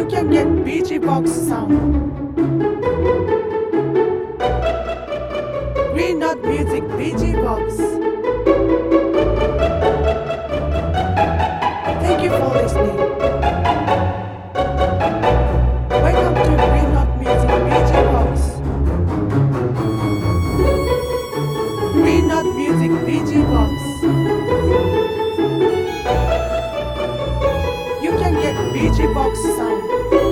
can get BG Box sound. Green Dot Music BG Box. Thank you for listening. Welcome to Green Dot Music BG Box. Green Dot Music BG Box. You can get BG Box sound.